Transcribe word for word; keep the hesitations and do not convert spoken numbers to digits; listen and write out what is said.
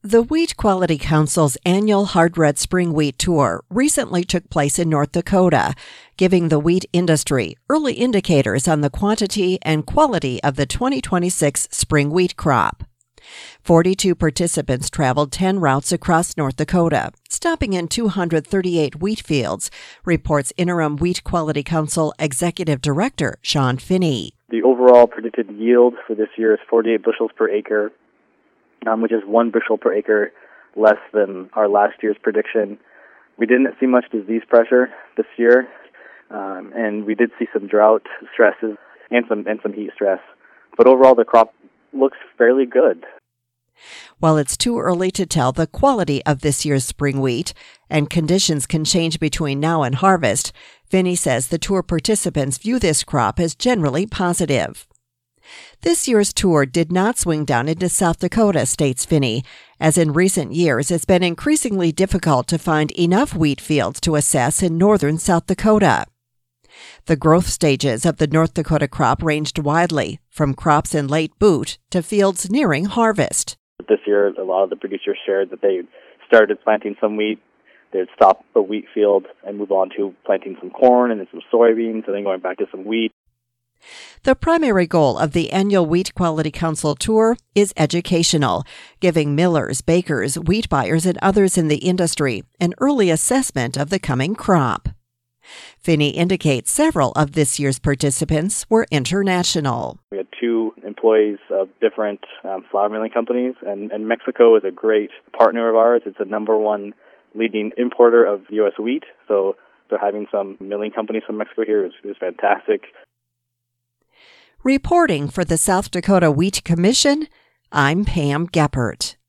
The Wheat Quality Council's annual Hard Red Spring Wheat Tour recently took place in North Dakota, giving the wheat industry early indicators on the quantity and quality of the twenty twenty-six spring wheat crop. forty-two participants traveled ten routes across North Dakota, stopping in two hundred thirty-eight wheat fields, reports Interim Wheat Quality Council Executive Director Sean Finney. The overall predicted yield for this year is forty-eight bushels per acre, um, which is one bushel per acre less than our last year's prediction. We didn't see much disease pressure this year, um, and we did see some drought stresses and some and some heat stress. But overall, the crop looks fairly good. While it's too early to tell the quality of this year's spring wheat, and conditions can change between now and harvest, Finney says the tour participants view this crop as generally positive. This year's tour did not swing down into South Dakota, states Finney, as in recent years it's been increasingly difficult to find enough wheat fields to assess in northern South Dakota. The growth stages of the North Dakota crop ranged widely, from crops in late boot to fields nearing harvest. This year, a lot of the producers shared that they started planting some wheat. They'd stop a wheat field and move on to planting some corn and then some soybeans and then going back to some wheat. The primary goal of the annual Wheat Quality Council Tour is educational, giving millers, bakers, wheat buyers, and others in the industry an early assessment of the coming crop. Finney indicates several of this year's participants were international. We had two employees of different um, flour milling companies, and, and Mexico is a great partner of ours. It's the number one leading importer of U S wheat, so, so having some milling companies from Mexico here is, is fantastic. Reporting for the South Dakota Wheat Commission, I'm Pam Geppert.